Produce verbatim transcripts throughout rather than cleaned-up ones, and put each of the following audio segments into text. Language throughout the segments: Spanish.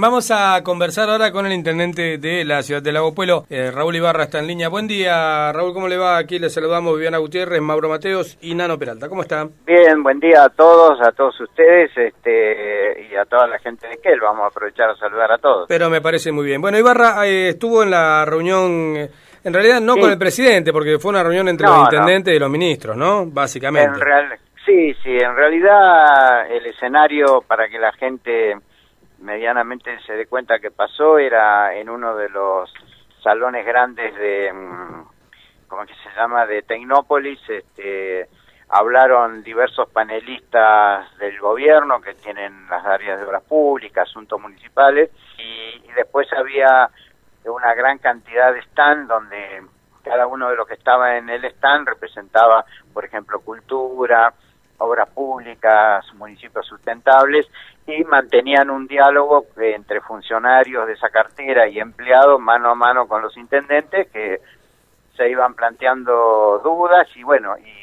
vamos a conversar ahora con el intendente de la ciudad de Lago Puelo, eh, Raúl Ibarra está en línea. Buen día, Raúl, ¿cómo le va? Aquí le saludamos Viviana Gutiérrez, Mauro Mateos y Nano Peralta. ¿Cómo está? Bien, buen día a todos, a todos ustedes este, y a toda la gente de Esquel. Vamos a aprovechar a saludar a todos. Pero me parece muy bien. Bueno, Ibarra eh, estuvo en la reunión, eh, en realidad no sí. con el presidente, porque fue una reunión entre no, los intendentes no. y los ministros, ¿no? Básicamente. En real, sí, sí, en realidad el escenario para que la gente medianamente se dé cuenta que pasó era en uno de los salones grandes de, ¿cómo que se llama?, de Tecnópolis. Este, hablaron diversos panelistas del gobierno que tienen las áreas de obras públicas, asuntos municipales, y, y después había una gran cantidad de stand donde cada uno de los que estaba en el stand representaba, por ejemplo, cultura, obras públicas, municipios sustentables, y mantenían un diálogo entre funcionarios de esa cartera y empleados mano a mano con los intendentes, que se iban planteando dudas y bueno, y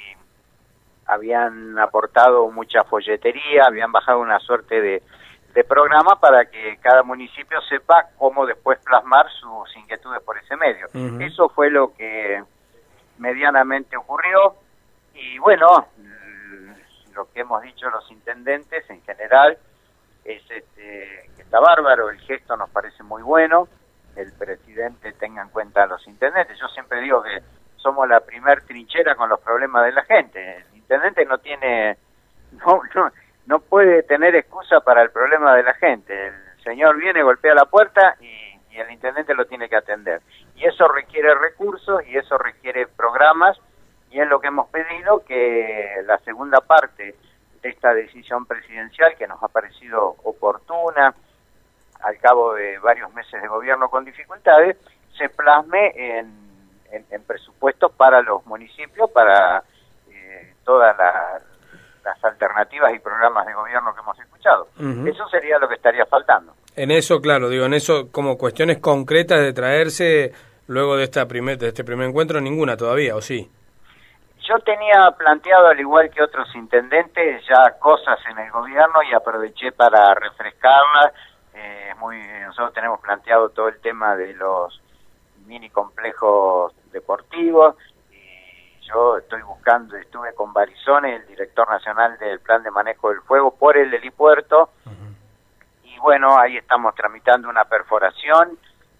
habían aportado mucha folletería, habían bajado una suerte de, de programa para que cada municipio sepa cómo después plasmar sus inquietudes por ese medio. Uh-huh. Eso fue lo que medianamente ocurrió y bueno, lo que hemos dicho los intendentes en general es este, que está bárbaro, el gesto nos parece muy bueno, el presidente tenga en cuenta a los intendentes. Yo siempre digo que somos la primer trinchera con los problemas de la gente. El intendente no tiene, no, no, no puede tener excusa para el problema de la gente. El señor viene, golpea la puerta y, y el intendente lo tiene que atender. Y eso requiere recursos y eso requiere programas, y es lo que hemos pedido, que la segunda parte de esta decisión presidencial, que nos ha parecido oportuna al cabo de varios meses de gobierno con dificultades, se plasme en, en, en presupuestos para los municipios, para eh, todas la, las alternativas y programas de gobierno que hemos escuchado. Uh-huh. Eso sería lo que estaría faltando. En eso, claro, digo, en eso como cuestiones concretas de traerse luego de, esta primer, de este primer encuentro, ninguna todavía, ¿o sí? Yo tenía planteado, al igual que otros intendentes, ya cosas en el gobierno y aproveché para refrescarlas. Eh, muy, nosotros tenemos planteado todo el tema de los mini complejos deportivos. Y yo estoy buscando, estuve con Barizone, el director nacional del Plan de Manejo del Fuego, por el helipuerto. Uh-huh. Y bueno, ahí estamos tramitando una perforación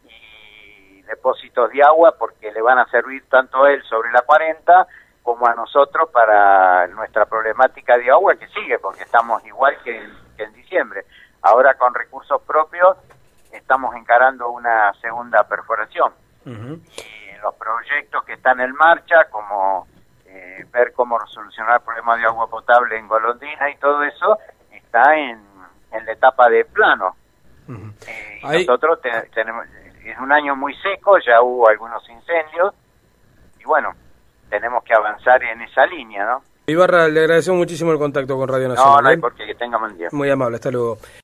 y depósitos de agua, porque le van a servir tanto a él sobre la cuarenta como a nosotros para nuestra problemática de agua, que sigue, porque estamos igual que en, que en diciembre. Ahora con recursos propios estamos encarando una segunda perforación. Uh-huh. Y los proyectos que están en marcha, como eh, ver cómo solucionar el problema de agua potable en Golondrina y todo eso, está en, en la etapa de plano. Uh-huh. Eh, y Ahí... nosotros te, tenemos, es un año muy seco, ya hubo algunos incendios, y bueno, tenemos que avanzar en esa línea, ¿no? Ibarra, le agradecemos muchísimo el contacto con Radio Nacional. No, no hay por qué, que tenga buen día. Muy amable, hasta luego.